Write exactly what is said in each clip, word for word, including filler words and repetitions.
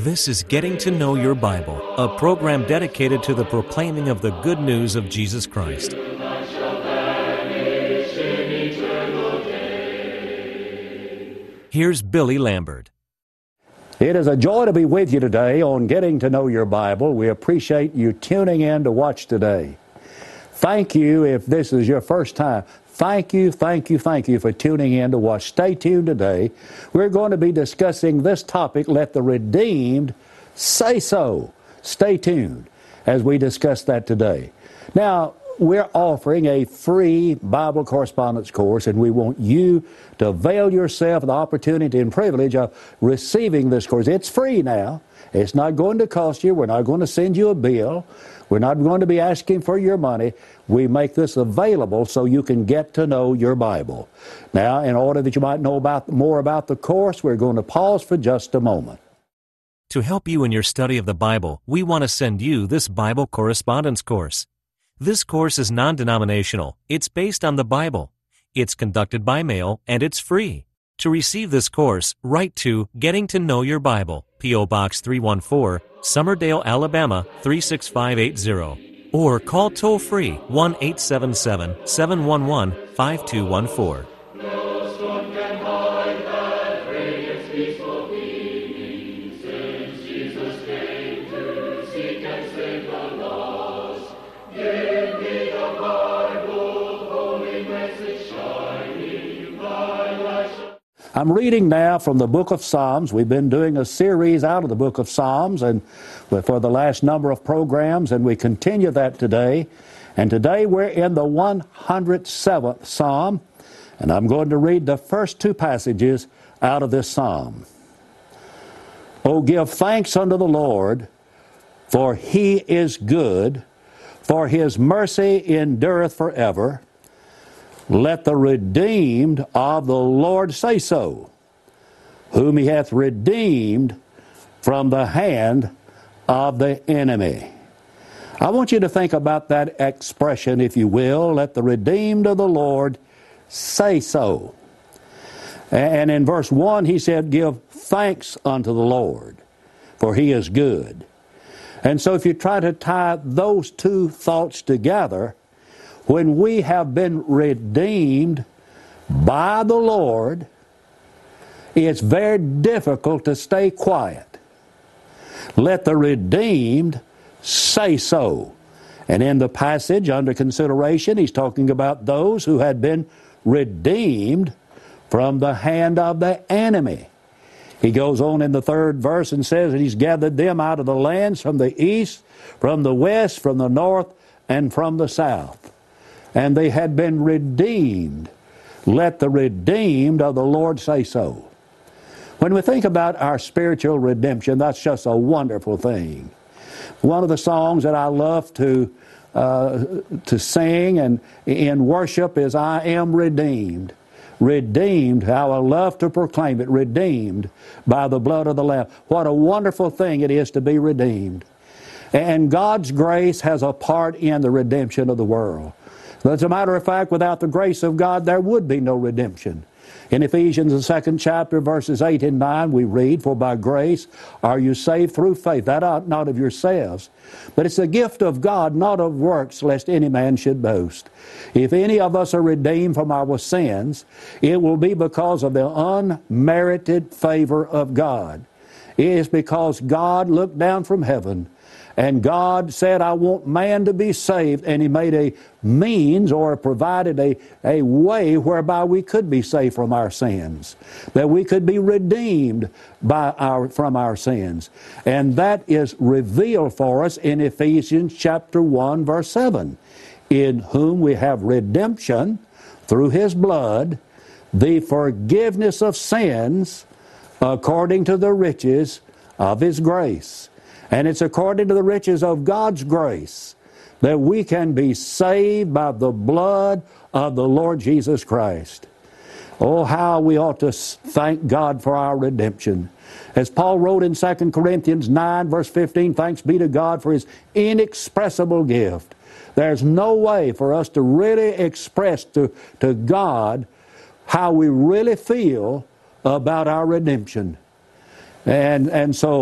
This is Getting to Know Your Bible, a program dedicated to the proclaiming of the good news of Jesus Christ. Here's Billy Lambert. It is a joy to be with you today on Getting to Know Your Bible. We appreciate you tuning in to watch today. Thank you if this is your first time. Thank you, thank you, thank you for tuning in to watch. Stay tuned today. We're going to be discussing this topic, Let the Redeemed Say So. Stay tuned as we discuss that today. Now, we're offering a free Bible correspondence course, and we want you to avail yourself of the opportunity and privilege of receiving this course. It's free now. It's not going to cost you. We're not going to send you a bill. We're not going to be asking for your money. We make this available so you can get to know your Bible. Now, in order that you might know about more about the course, we're going to pause for just a moment. To help you in your study of the Bible, we want to send you this Bible correspondence course. This course is non-denominational. It's based on the Bible. It's conducted by mail, and it's free. To receive this course, write to Getting to Know Your Bible, P O Box three one four, Summerdale, Alabama three six five eight zero, or call toll-free one eight seven seven, seven one one, five two one four. I'm reading now from the book of Psalms. We've been doing a series out of the book of Psalms and for the last number of programs, and we continue that today. And today we're in the one hundred seventh Psalm, and I'm going to read the first two passages out of this Psalm. Oh, give thanks unto the Lord, for He is good, for His mercy endureth forever. Let the redeemed of the Lord say so, whom He hath redeemed from the hand of the enemy. I want you to think about that expression, if you will. Let the redeemed of the Lord say so. And in verse one, he said, give thanks unto the Lord, for He is good. And so if you try to tie those two thoughts together, when we have been redeemed by the Lord, it's very difficult to stay quiet. Let the redeemed say so. And in the passage under consideration, he's talking about those who had been redeemed from the hand of the enemy. He goes on in the third verse and says that He's gathered them out of the lands from the east, from the west, from the north, and from the south. And they had been redeemed. Let the redeemed of the Lord say so. When we think about our spiritual redemption, that's just a wonderful thing. One of the songs that I love to uh, to sing and in worship is I Am Redeemed. Redeemed, how I love to proclaim it, redeemed by the blood of the Lamb. What a wonderful thing it is to be redeemed. And God's grace has a part in the redemption of the world. As a matter of fact, without the grace of God, there would be no redemption. In Ephesians, the second chapter, verses eight and nine, we read, for by grace are you saved through faith, that ought not of yourselves, but it's the gift of God, not of works, lest any man should boast. If any of us are redeemed from our sins, it will be because of the unmerited favor of God. It is because God looked down from heaven, and God said, I want man to be saved, and He made a means or provided a, a way whereby we could be saved from our sins, that we could be redeemed by our, from our sins. And that is revealed for us in Ephesians chapter one, verse seven, in whom we have redemption through His blood, the forgiveness of sins according to the riches of His grace. And it's according to the riches of God's grace that we can be saved by the blood of the Lord Jesus Christ. Oh, how we ought to thank God for our redemption. As Paul wrote in Second Corinthians nine, verse fifteen, thanks be to God for His inexpressible gift. There's no way for us to really express to, to God how we really feel about our redemption. And, and so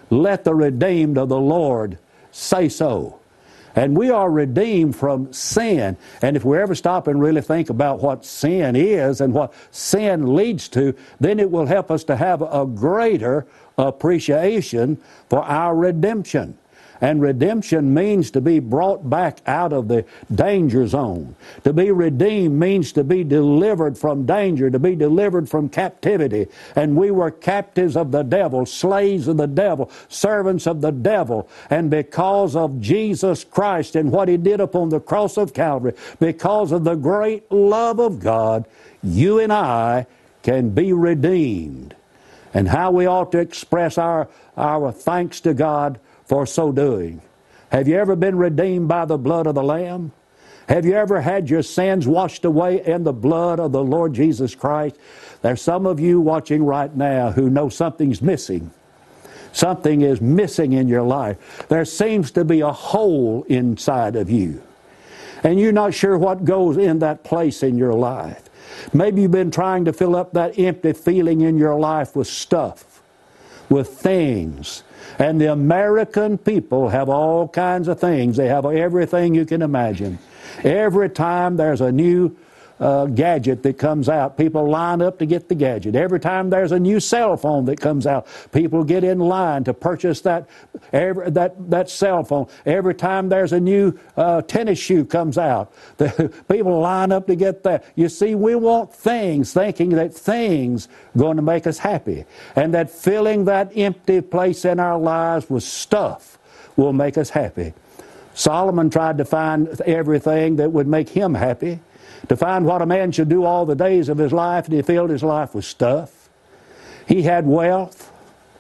let the redeemed of the Lord say so. And we are redeemed from sin. And if we ever stop and really think about what sin is and what sin leads to, then it will help us to have a greater appreciation for our redemption. And redemption means to be brought back out of the danger zone. To be redeemed means to be delivered from danger, to be delivered from captivity. And we were captives of the devil, slaves of the devil, servants of the devil. And because of Jesus Christ and what He did upon the cross of Calvary, because of the great love of God, you and I can be redeemed. And how we ought to express our, our thanks to God for so doing. Have you ever been redeemed by the blood of the Lamb? Have you ever had your sins washed away in the blood of the Lord Jesus Christ? There's some of you watching right now who know something's missing. Something is missing in your life. There seems to be a hole inside of you. And you're not sure what goes in that place in your life. Maybe you've been trying to fill up that empty feeling in your life with stuff, with things. And the American people have all kinds of things. They have everything you can imagine. Every time there's a new uh, gadget that comes out, people line up to get the gadget. Every time there's a new cell phone that comes out, people get in line to purchase that every, that, that cell phone. Every time there's a new uh, tennis shoe comes out, the, people line up to get that. You see, we want things, thinking that things are going to make us happy, and that filling that empty place in our lives with stuff will make us happy. Solomon tried to find everything that would make him happy, to find what a man should do all the days of his life, and he filled his life with stuff. He had wealth.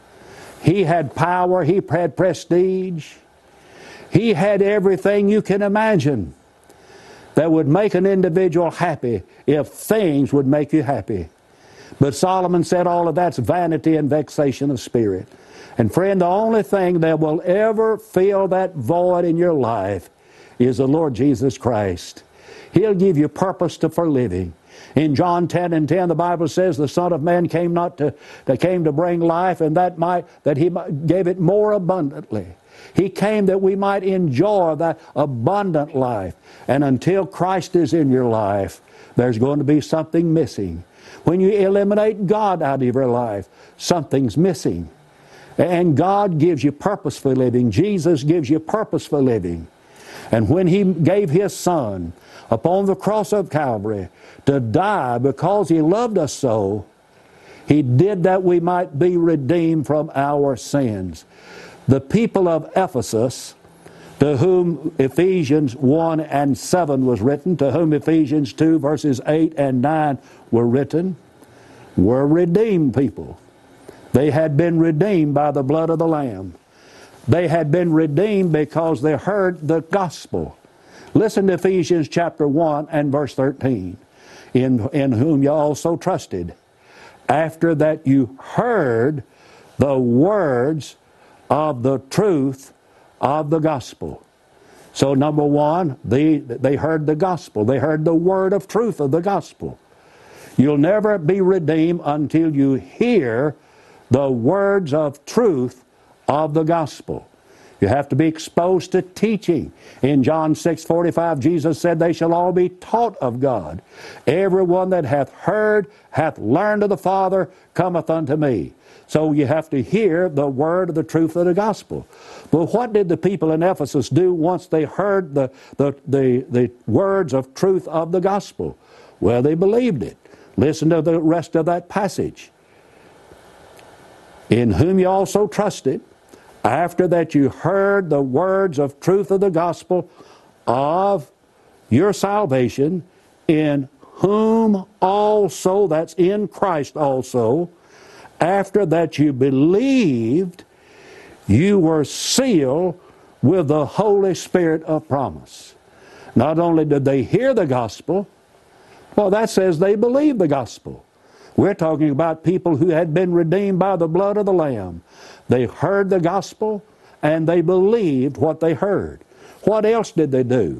He had power. He had prestige. He had everything you can imagine that would make an individual happy if things would make you happy. But Solomon said all of that's vanity and vexation of spirit. And friend, the only thing that will ever fill that void in your life is the Lord Jesus Christ. He'll give you purpose to, for living. In John ten and ten, the Bible says the Son of Man came not to, that came to bring life, and that might that He might, gave it more abundantly. He came that we might enjoy that abundant life. And until Christ is in your life, there's going to be something missing. When you eliminate God out of your life, something's missing. And God gives you purpose for living. Jesus gives you purpose for living. And when He gave His Son upon the cross of Calvary to die because He loved us so, He did that we might be redeemed from our sins. The people of Ephesus, to whom Ephesians one and seven was written, to whom Ephesians two verses eight and nine were written, were redeemed people. They had been redeemed by the blood of the Lamb. They had been redeemed because they heard the gospel. Listen to Ephesians chapter one and verse thirteen. In, in whom you also trusted, after that you heard the words of the truth of the gospel. So number one, they, they heard the gospel. They heard the word of truth of the gospel. You'll never be redeemed until you hear the words of truth of the gospel. You have to be exposed to teaching. In John six forty-five, Jesus said, they shall all be taught of God. Everyone that hath heard, hath learned of the Father, cometh unto me. So you have to hear the word of the truth of the gospel. But what did the people in Ephesus do once they heard the, the, the, the words of truth of the gospel? Well, they believed it. Listen to the rest of that passage. In whom you also trusted, after that you heard the words of truth of the gospel of your salvation, in whom also, that's in Christ also, after that you believed, you were sealed with the Holy Spirit of promise. Not only did they hear the gospel, well, that says they believed the gospel. We're talking about people who had been redeemed by the blood of the Lamb. They heard the gospel and they believed what they heard. What else did they do?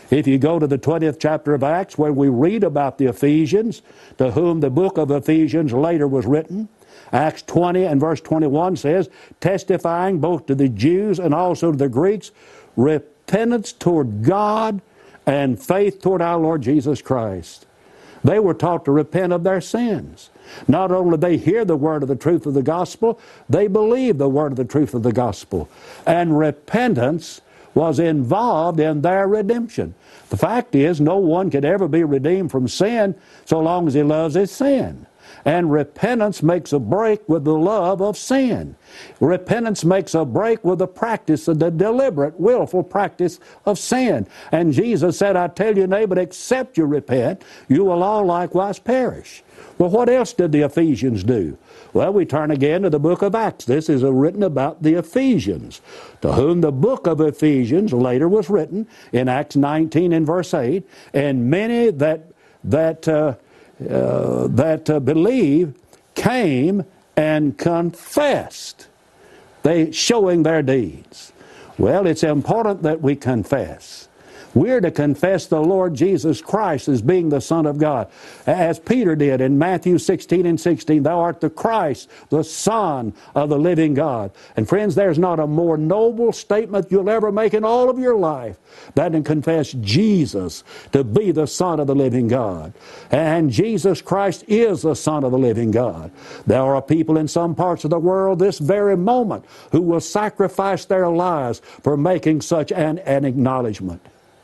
If you go to the twentieth chapter of Acts, where we read about the Ephesians, to whom the book of Ephesians later was written, Acts twenty and verse twenty-one says, testifying both to the Jews and also to the Greeks, repentance toward God and faith toward our Lord Jesus Christ. They were taught to repent of their sins. Not only did they hear the word of the truth of the gospel, they believed the word of the truth of the gospel. And repentance was involved in their redemption. The fact is, no one could ever be redeemed from sin so long as he loves his sin. And repentance makes a break with the love of sin. Repentance makes a break with the practice of the deliberate, willful practice of sin. And Jesus said, I tell you, nay, but except you repent, you will all likewise perish. Well, what else did the Ephesians do? Well, we turn again to the book of Acts. This is written about the Ephesians, to whom the book of Ephesians later was written in Acts nineteen and verse eight. And many that, that, uh, uh, that uh, believe came and confessed, they showing their deeds. Well, it's important that we confess. We're to confess the Lord Jesus Christ as being the Son of God. As Peter did in Matthew sixteen and sixteen, thou art the Christ, the Son of the living God. And friends, there's not a more noble statement you'll ever make in all of your life than to confess Jesus to be the Son of the living God. And Jesus Christ is the Son of the living God. There are people in some parts of the world this very moment who will sacrifice their lives for making such an, an acknowledgement.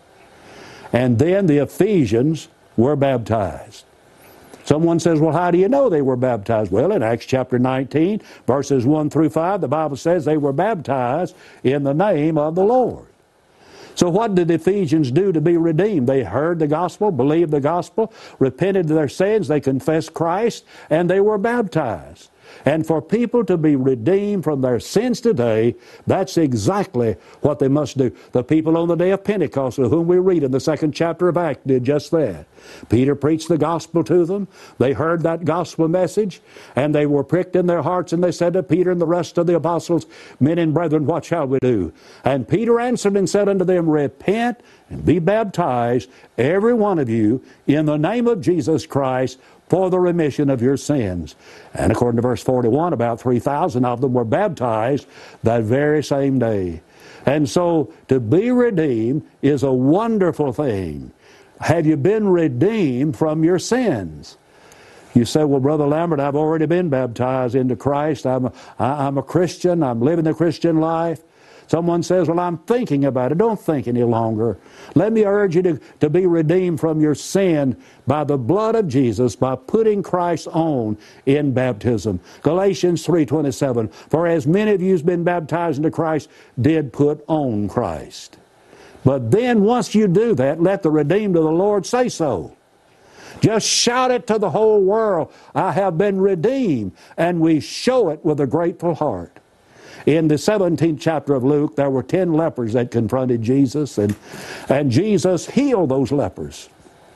And then the Ephesians were baptized. Someone says, well, how do you know they were baptized? Well, in Acts chapter nineteen, verses one through five, the Bible says they were baptized in the name of the Lord. So what did the Ephesians do to be redeemed? They heard the gospel, believed the gospel, repented of their sins, they confessed Christ, and they were baptized. And for people to be redeemed from their sins today, that's exactly what they must do. The people on the day of Pentecost, of whom we read in the second chapter of Acts, did just that. Peter preached the gospel to them. They heard that gospel message, and they were pricked in their hearts, and they said to Peter and the rest of the apostles, men and brethren, what shall we do? And Peter answered and said unto them, repent and be baptized, every one of you, in the name of Jesus Christ, for the remission of your sins. And according to verse forty-one, about three thousand of them were baptized that very same day. And so to be redeemed is a wonderful thing. Have you been redeemed from your sins? You say, well, Brother Lambert, I've already been baptized into Christ. I'm a, I'm a Christian. I'm living the Christian life. Someone says, well, I'm thinking about it. Don't think any longer. Let me urge you to, to be redeemed from your sin by the blood of Jesus, by putting Christ on in baptism. Galatians three twenty-seven, for as many of you as been baptized into Christ did put on Christ. But then once you do that, let the redeemed of the Lord say so. Just shout it to the whole world, I have been redeemed, and we show it with a grateful heart. In the seventeenth chapter of Luke, there were ten lepers that confronted Jesus, and, and Jesus healed those lepers.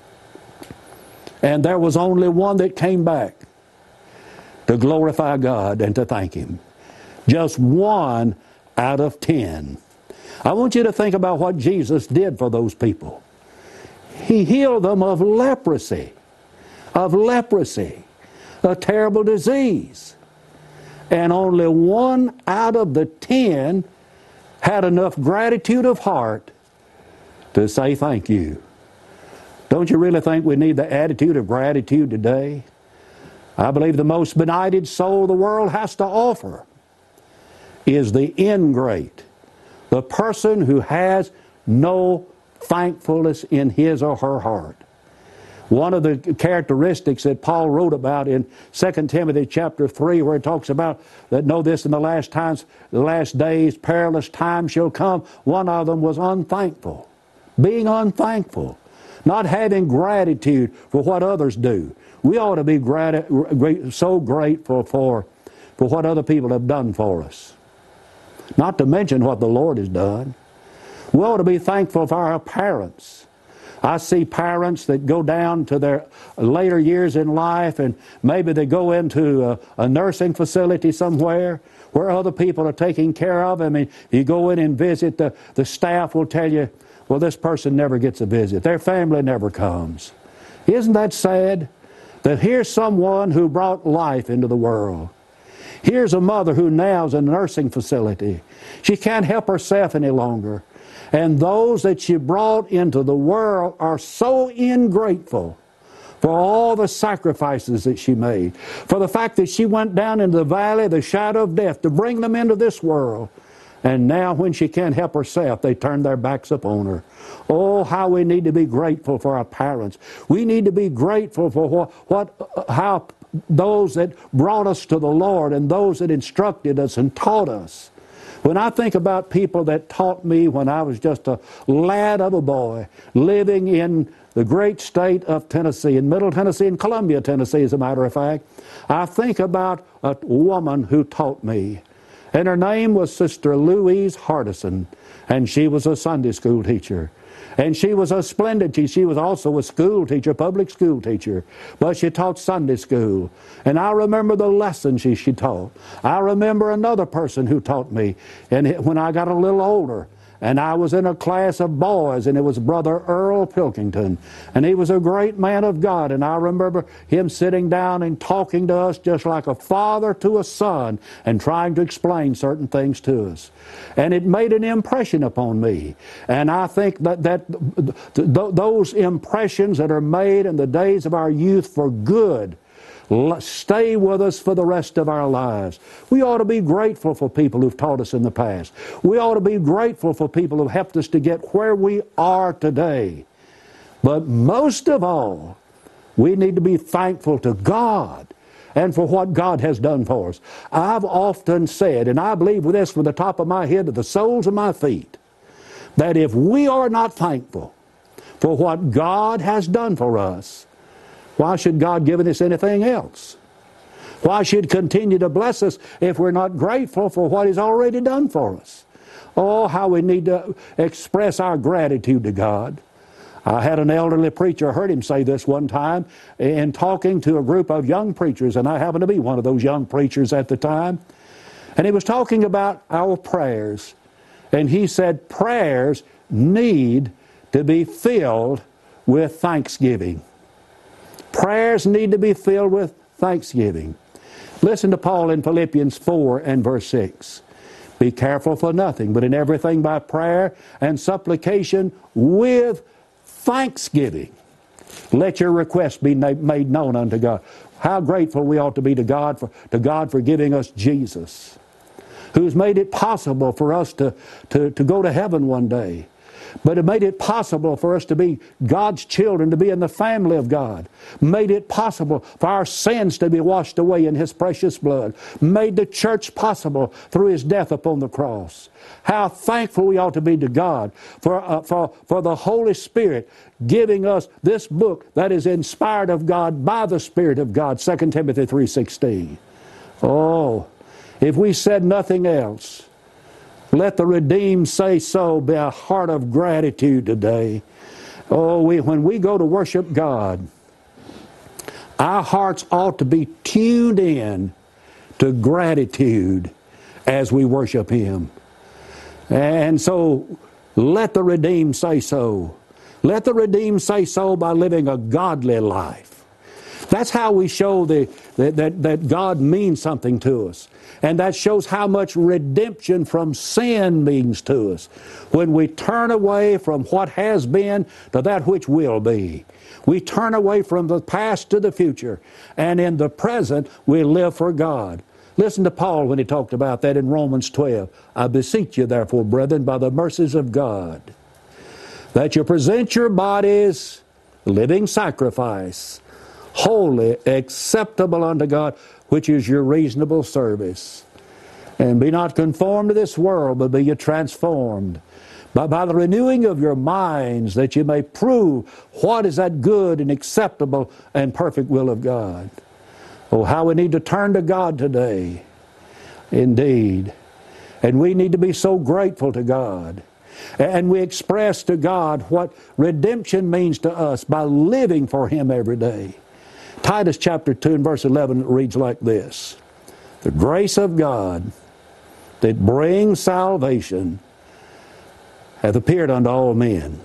And there was only one that came back to glorify God and to thank Him. Just one out of ten. I want you to think about what Jesus did for those people. He healed them of leprosy, of leprosy, a terrible disease. And only one out of the ten had enough gratitude of heart to say thank you. Don't you really think we need the attitude of gratitude today? I believe the most benighted soul the world has to offer is the ingrate, the person who has no thankfulness in his or her heart. One of the characteristics that Paul wrote about in Second Timothy chapter three, where he talks about that, know this, in the last times, the last days, perilous times shall come. One of them was unthankful. Being unthankful. Not having gratitude for what others do. We ought to be grat- so grateful for, for what other people have done for us. Not to mention what the Lord has done. We ought to be thankful for our parents. I see parents that go down to their later years in life, and maybe they go into a, a nursing facility somewhere where other people are taking care of them. And you go in and visit, the, the staff will tell you, well, this person never gets a visit. Their family never comes. Isn't that sad? That here's someone who brought life into the world. Here's a mother who now is in a nursing facility. She can't help herself any longer. And those that she brought into the world are so ungrateful for all the sacrifices that she made, for the fact that she went down into the valley of the shadow of death to bring them into this world. And now when she can't help herself, they turn their backs upon her. Oh, how we need to be grateful for our parents. We need to be grateful for what, what how those that brought us to the Lord and those that instructed us and taught us. When I think about people that taught me when I was just a lad of a boy living in the great state of Tennessee, in Middle Tennessee, in Columbia, Tennessee, as a matter of fact, I think about a woman who taught me. And her name was Sister Louise Hardison, and she was a Sunday school teacher. And she was a splendid teacher. She was also a school teacher, public school teacher. But she taught Sunday school. And I remember the lessons she, she taught. I remember another person who taught me. And when I got a little older, and I was in a class of boys, and it was Brother Earl Pilkington. And he was a great man of God. And I remember him sitting down and talking to us just like a father to a son and trying to explain certain things to us. And it made an impression upon me. And I think that, that th- those impressions that are made in the days of our youth for good stay with us for the rest of our lives. We ought to be grateful for people who've taught us in the past. We ought to be grateful for people who've helped us to get where we are today. But most of all, we need to be thankful to God and for what God has done for us. I've often said, and I believe with this from the top of my head to the soles of my feet, that if we are not thankful for what God has done for us, why should God give us anything else? Why should He continue to bless us if we're not grateful for what He's already done for us? Oh, how we need to express our gratitude to God. I had an elderly preacher, I heard him say this one time in talking to a group of young preachers, and I happened to be one of those young preachers at the time. And he was talking about our prayers. And he said prayers need to be filled with thanksgiving. Prayers need to be filled with thanksgiving. Listen to Paul in Philippians four and verse six. Be careful for nothing, but in everything by prayer and supplication with thanksgiving. Let your requests be made known unto God. How grateful we ought to be to God for, to God for giving us Jesus, who's made it possible for us to, to, to go to heaven one day. But it made it possible for us to be God's children, to be in the family of God. Made it possible for our sins to be washed away in His precious blood. Made the church possible through His death upon the cross. How thankful we ought to be to God for, uh, for, for the Holy Spirit giving us this book that is inspired of God by the Spirit of God, Second Timothy three sixteen. Oh, if we said nothing else, let the redeemed say so be a heart of gratitude today. Oh, we, when we go to worship God, our hearts ought to be tuned in to gratitude as we worship Him. And so, let the redeemed say so. Let the redeemed say so by living a godly life. That's how we show the, that, that, that God means something to us. And that shows how much redemption from sin means to us. When we turn away from what has been to that which will be. We turn away from the past to the future. And in the present, we live for God. Listen to Paul when he talked about that in Romans twelve. I beseech you, therefore, brethren, by the mercies of God, that you present your bodies living sacrifice, holy, acceptable unto God, which is your reasonable service. And be not conformed to this world, but be ye transformed by, by the renewing of your minds, that you may prove what is that good and acceptable and perfect will of God. Oh, how we need to turn to God today. Indeed. And we need to be so grateful to God. And we express to God what redemption means to us by living for Him every day. Titus chapter two and verse eleven reads like this. The grace of God that brings salvation hath appeared unto all men,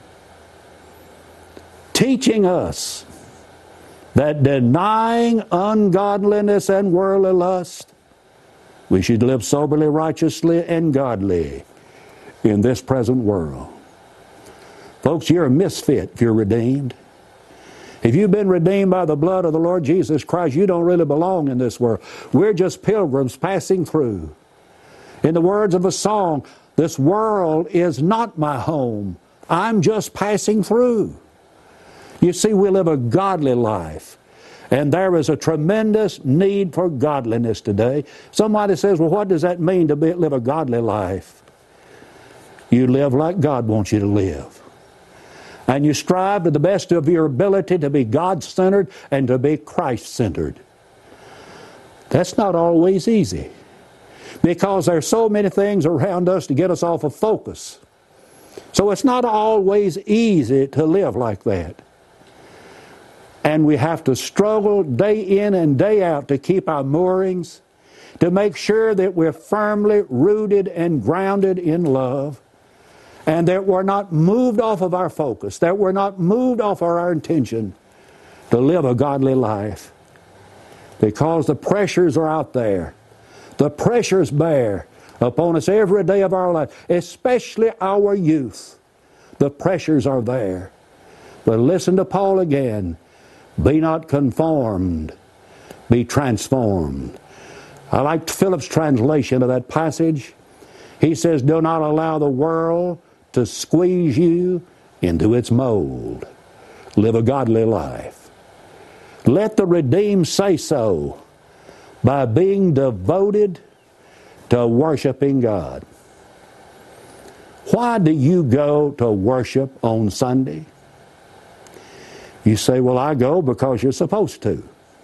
teaching us that denying ungodliness and worldly lust, we should live soberly, righteously, and godly in this present world. Folks, you're a misfit if you're redeemed. If you've been redeemed by the blood of the Lord Jesus Christ, you don't really belong in this world. We're just pilgrims passing through. In the words of a song, this world is not my home. I'm just passing through. You see, we live a godly life, and there is a tremendous need for godliness today. Somebody says, well, what does that mean to be, live a godly life? You live like God wants you to live. And you strive to the best of your ability to be God-centered and to be Christ-centered. That's not always easy, because there's so many things around us to get us off of focus. So it's not always easy to live like that. And we have to struggle day in and day out to keep our moorings, to make sure that we're firmly rooted and grounded in love, and that we're not moved off of our focus, that we're not moved off of our intention to live a godly life. Because the pressures are out there. The pressures bear upon us every day of our life, especially our youth. The pressures are there. But listen to Paul again. Be not conformed, be transformed. I liked Philip's translation of that passage. He says, do not allow the world to squeeze you into its mold. Live a godly life. Let the redeemed say so by being devoted to worshiping God. Why do you go to worship on Sunday? You say, well, I go because you're supposed to.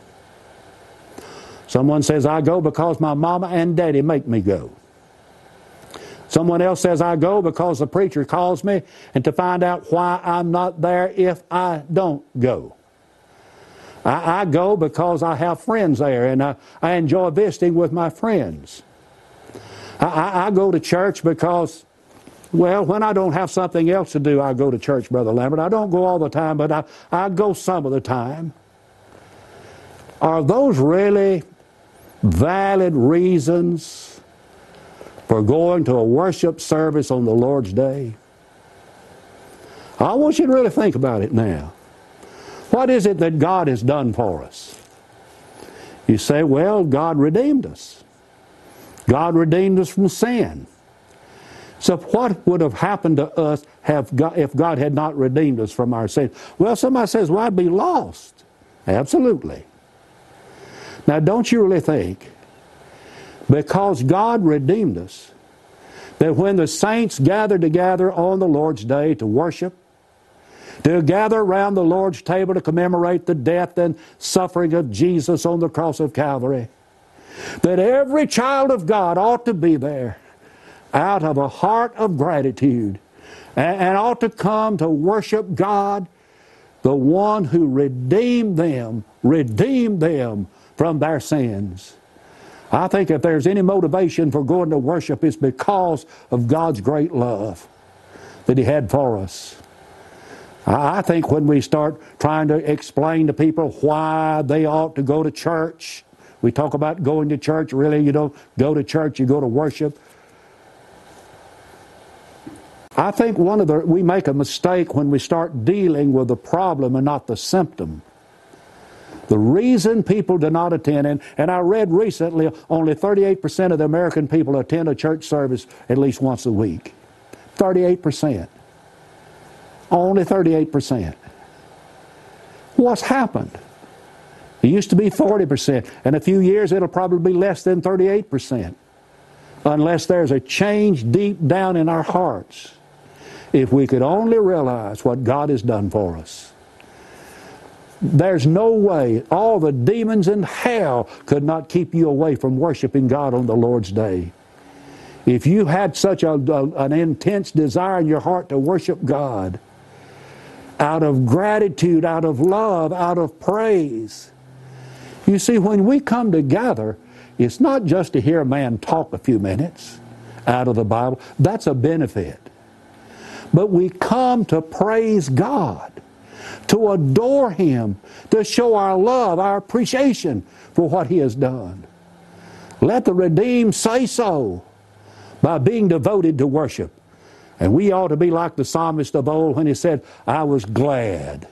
Someone says, I go because my mama and daddy make me go. Someone else says, I go because the preacher calls me and to find out why I'm not there if I don't go. I, I go because I have friends there and I, I enjoy visiting with my friends. I, I, I go to church because, well, when I don't have something else to do, I go to church, Brother Lambert. I don't go all the time, but I, I go some of the time. Are those really valid reasons for going to a worship service on the Lord's Day? I want you to really think about it now. What is it that God has done for us? You say, well, God redeemed us. God redeemed us from sin. So what would have happened to us have God, if God had not redeemed us from our sin? Well, somebody says, well, I'd be lost. Absolutely. Now, don't you really think, because God redeemed us, that when the saints gather together on the Lord's Day to worship, to gather around the Lord's table to commemorate the death and suffering of Jesus on the cross of Calvary, that every child of God ought to be there out of a heart of gratitude and, and ought to come to worship God, the one who redeemed them, redeemed them from their sins. I think if there's any motivation for going to worship, it's because of God's great love that He had for us. I think when we start trying to explain to people why they ought to go to church, we talk about going to church. Really, you don't go to church, you go to worship. I think one of the, we make a mistake when we start dealing with the problem and not the symptom. The reason people do not attend, and, and I read recently only thirty-eight percent of the American people attend a church service at least once a week. thirty-eight percent. Only thirty-eight percent. What's happened? It used to be forty percent. In a few years it'll probably be less than thirty-eight percent. Unless there's a change deep down in our hearts. If we could only realize what God has done for us. There's no way, all the demons in hell could not keep you away from worshiping God on the Lord's Day. If you had such a, a, an intense desire in your heart to worship God, out of gratitude, out of love, out of praise. You see, when we come together, it's not just to hear a man talk a few minutes out of the Bible. That's a benefit. but we come to praise God, to adore Him, to show our love, our appreciation for what He has done. Let the redeemed say so by being devoted to worship. And we ought to be like the psalmist of old when he said, I was glad.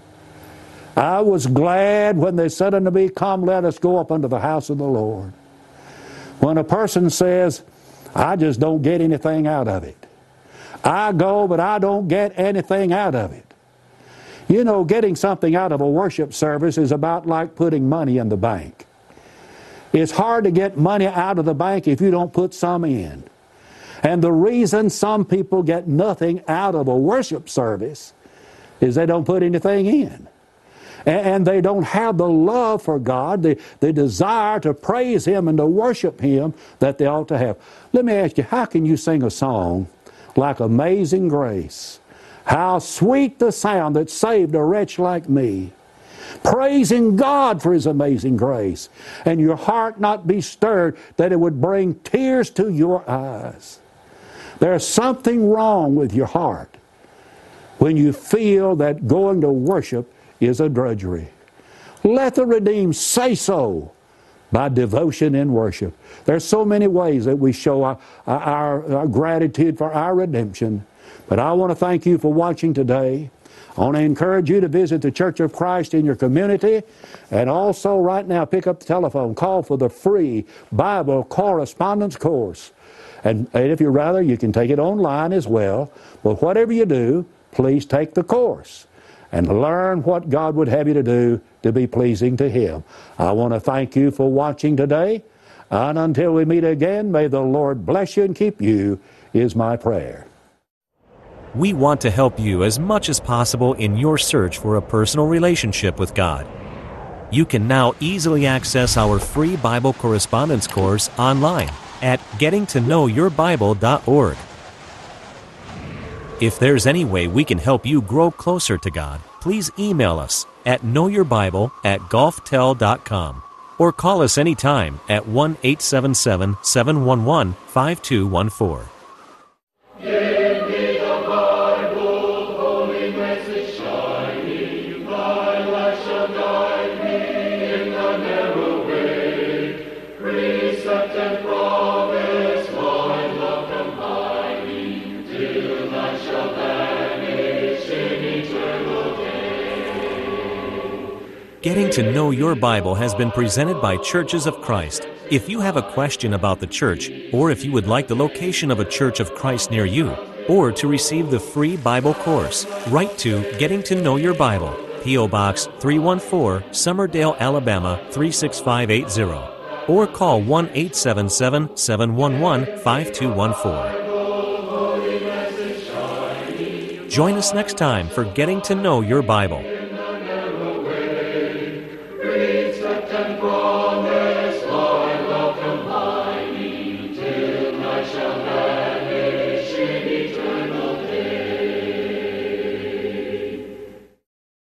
I was glad when they said unto me, come, let us go up unto the house of the Lord. When a person says, I just don't get anything out of it. I go, but I don't get anything out of it. You know, getting something out of a worship service is about like putting money in the bank. It's hard to get money out of the bank if you don't put some in. And the reason some people get nothing out of a worship service is they don't put anything in. And they don't have the love for God, the, the desire to praise Him and to worship Him that they ought to have. Let me ask you, how can you sing a song like Amazing Grace? How sweet the sound that saved a wretch like me, praising God for His amazing grace, and your heart not be stirred that it would bring tears to your eyes. There's something wrong with your heart when you feel that going to worship is a drudgery. Let the redeemed say so by devotion in worship. There's so many ways that we show our, our, our gratitude for our redemption. But I want to thank you for watching today. I want to encourage you to visit the Church of Christ in your community, and also right now pick up the telephone, call for the free Bible correspondence course. And if you'd rather, you can take it online as well. But whatever you do, please take the course and learn what God would have you to do to be pleasing to Him. I want to thank you for watching today. And until we meet again, may the Lord bless you and keep you, is my prayer. We want to help you as much as possible in your search for a personal relationship with God. You can now easily access our free Bible correspondence course online at getting to know your bible dot org. If there's any way we can help you grow closer to God, please email us at knowyourbible at golftel dot com or call us anytime at one eight seven seven, seven one one, five two one four. Getting to Know Your Bible has been presented by Churches of Christ. If you have a question about the church, or if you would like the location of a Church of Christ near you, or to receive the free Bible course, write to Getting to Know Your Bible, P O Box three one four, Summerdale, Alabama three six five eight zero, or call one eight seven seven, seven one one, five two one four. Join us next time for Getting to Know Your Bible.